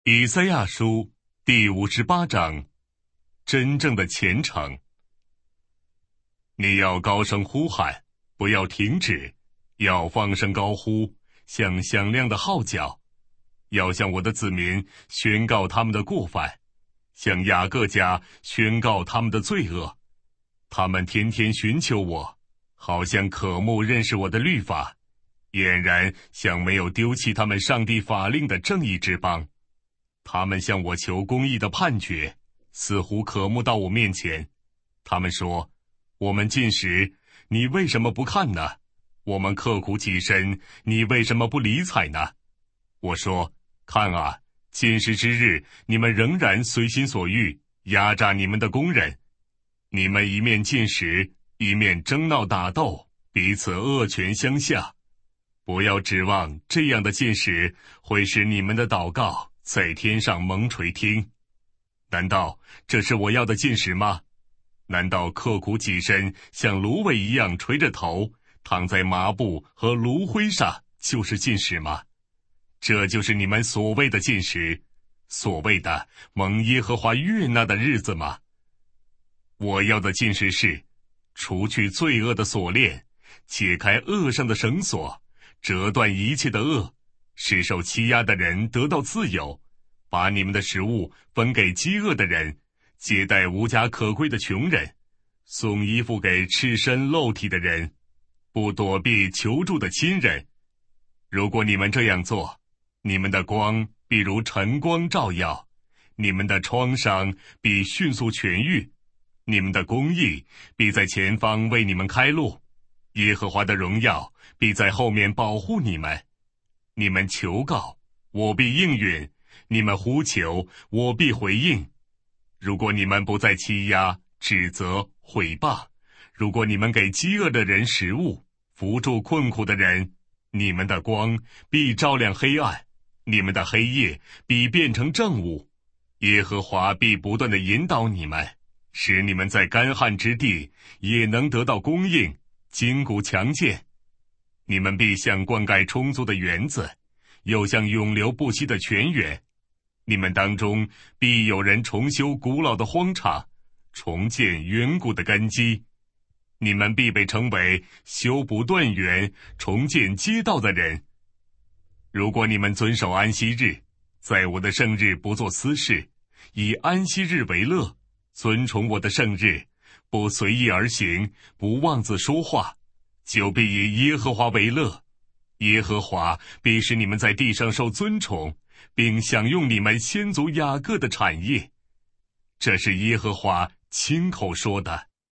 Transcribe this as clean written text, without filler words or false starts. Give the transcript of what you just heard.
以赛亚书第58章，真正的虔诚。你要高声呼喊，不要停止，要放声高呼，像响亮的号角，要向我的子民宣告他们的过犯，向雅各家宣告他们的罪恶。他们天天寻求我，好像渴慕认识我的律法，俨然像没有丢弃他们上帝法令的正义之邦。他们向我求公义的判决，似乎渴慕到我面前。他们说，我们禁食，你为什么不看呢？我们刻苦己身，你为什么不理睬呢？我说，看啊，禁食之日，你们仍然随心所欲，压榨你们的工人。你们一面禁食，一面争闹打斗，彼此恶拳相向。不要指望这样的禁食会使你们的祷告在天上蒙垂听。难道这是我要的禁食吗？难道刻苦己身，像芦苇一样垂着头，躺在麻布和炉灰上，就是禁食吗？这就是你们所谓的禁食，所谓的蒙耶和华悦纳的日子吗？我要的禁食是，除去罪恶的锁链，解开恶上的绳索，折断一切的恶，使受欺压的人得到自由，把你们的食物分给饥饿的人，接待无家可归的穷人，送衣服给赤身露体的人，不躲避求助的亲人。如果你们这样做，你们的光必如晨光照耀，你们的创伤必迅速痊愈，你们的公义必在前方为你们开路，耶和华的荣耀必在后面保护你们。你们求告，我必应允；你们呼求，我必回应。如果你们不再欺压、指责、毁谤，如果你们给饥饿的人食物，扶助困苦的人，你们的光必照亮黑暗，你们的黑夜必变成正午。耶和华必不断地引导你们，使你们在干旱之地也能得到供应，筋骨强健。你们必像灌溉充足的园子，又像永流不息的泉源。你们当中必有人重修古老的荒场，重建远古的根基。你们必被称为修补断垣、重建街道的人。如果你们遵守安息日，在我的圣日不做私事，以安息日为乐，尊崇我的圣日，不随意而行，不妄自说话，就必以耶和华为乐。耶和华必使你们在地上受尊崇，并享用你们先祖雅各的产业。这是耶和华亲口说的。